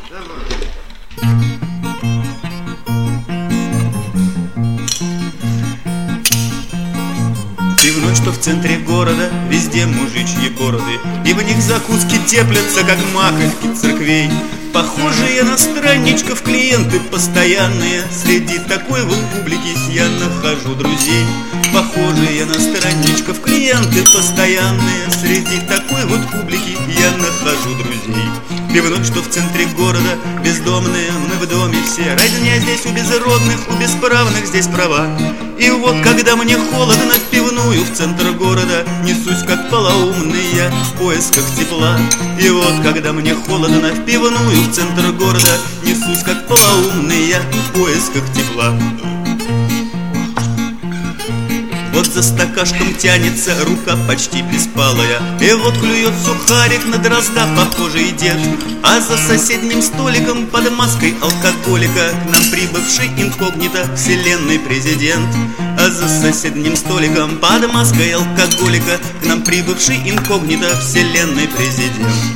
Пивной, что в центре города, везде мужичьи бороды, и в них закуски теплятся, как маковки церквей. Похожие на странничков клиенты постоянные, среди такой вот публики я нахожу друзей. Похожие на странничков клиенты постоянные, среди такой вот публики я нахожу друзей. Пивной, что в центре города, бездомные, мы в доме все. Родня здесь у безродных, у бесправных здесь права. И вот когда мне холодно в пивную в центр города, несусь как полоумный я в поисках тепла. И вот когда мне холодно в пивную в центр города, несусь как полоумный я в поисках тепла. Вот за стакашком тянется рука почти беспалая, и вот клюет сухарик на дрозда похожий дед. А за соседним столиком под маской алкоголика к нам прибывший инкогнито вселенной президент. А за соседним столиком под маской алкоголика к нам прибывший инкогнито вселенной президент.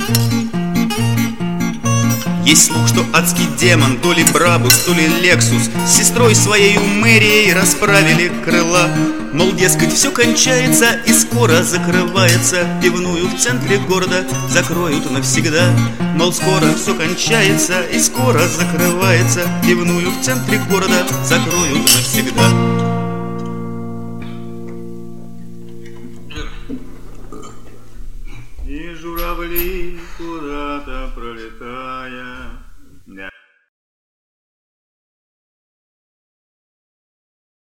Есть слух, что адский демон, то ли Брабус, то ли Лексус, с сестрой своей Мэрией расправили крыла. Мол, дескать, все кончается и скоро закрывается, пивную в центре города закроют навсегда. Мол, скоро все кончается и скоро закрывается, пивную в центре города закроют навсегда.